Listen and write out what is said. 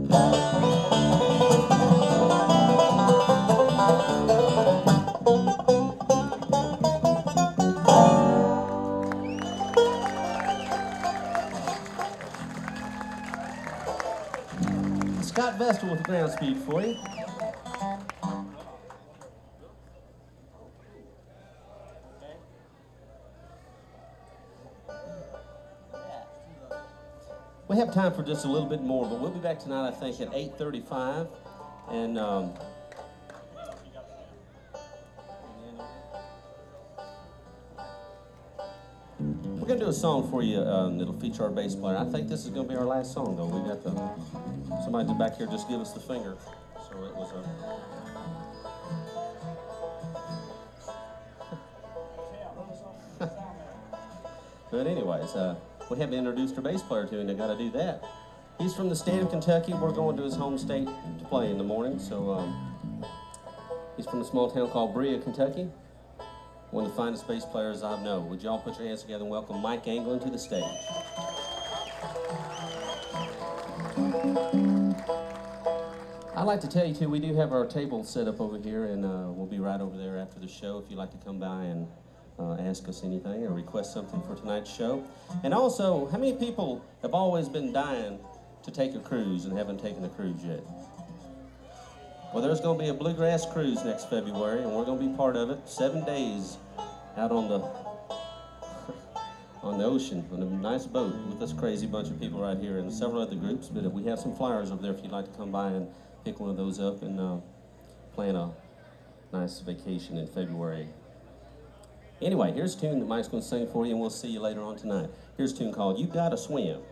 Scott Vestal with the ground speed for you. We have time for just a little bit more, but we'll be back tonight, I think, at 8:35. And we're going to do a song for you that'll feature our bass player. I think this is going to be our last song, though. We got somebody back here just give us the finger. So it was But anyways, we haven't introduced our bass player to him, and I got to do that. He's from the state of Kentucky. We're going to his home state to play in the morning. So he's from a small town called Berea, Kentucky. One of the finest bass players I know. Would y'all put your hands together and welcome Mike Anglin to the stage? I'd like to tell you, too, we do have our table set up over here, and we'll be right over there after the show if you'd like to come by and ask us anything or request something for tonight's show. And also, how many people have always been dying to take a cruise and haven't taken a cruise yet? Well, there's going to be a bluegrass cruise next February, and we're going to be part of it. 7 days out on the ocean on a nice boat with this crazy bunch of people right here and several other groups. But we have some flyers over there if you'd like to come by and pick one of those up and plan a nice vacation in February. Anyway, here's a tune that Mike's going to sing for you, and we'll see you later on tonight. Here's a tune called You Gotta Swim.